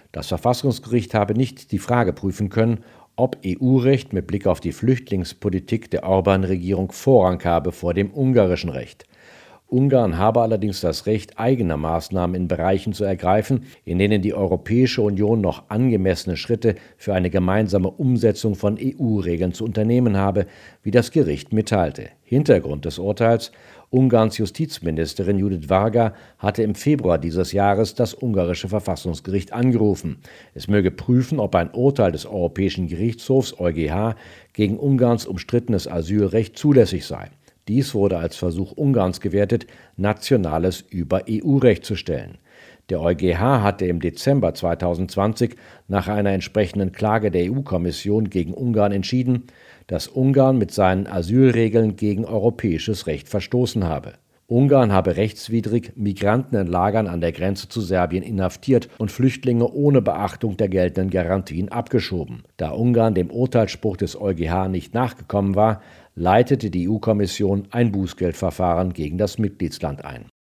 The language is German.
Das Verfassungsgericht habe nicht die Frage prüfen können, ob EU-Recht mit Blick auf die Flüchtlingspolitik der Orbán-Regierung Vorrang habe vor dem ungarischen Recht. Ungarn habe allerdings das Recht, eigene Maßnahmen in Bereichen zu ergreifen, in denen die Europäische Union noch angemessene Schritte für eine gemeinsame Umsetzung von EU-Regeln zu unternehmen habe, wie das Gericht mitteilte. Hintergrund des Urteils: Ungarns Justizministerin Judith Varga hatte im Februar dieses Jahres das ungarische Verfassungsgericht angerufen. Es möge prüfen, ob ein Urteil des Europäischen Gerichtshofs EuGH gegen Ungarns umstrittenes Asylrecht zulässig sei. Dies wurde als Versuch Ungarns gewertet, Nationales über EU-Recht zu stellen. Der EuGH hatte im Dezember 2020 nach einer entsprechenden Klage der EU-Kommission gegen Ungarn entschieden, dass Ungarn mit seinen Asylregeln gegen europäisches Recht verstoßen habe. Ungarn habe rechtswidrig Migranten in Lagern an der Grenze zu Serbien inhaftiert und Flüchtlinge ohne Beachtung der geltenden Garantien abgeschoben. Da Ungarn dem Urteilsspruch des EuGH nicht nachgekommen war, leitete die EU-Kommission ein Bußgeldverfahren gegen das Mitgliedsland ein.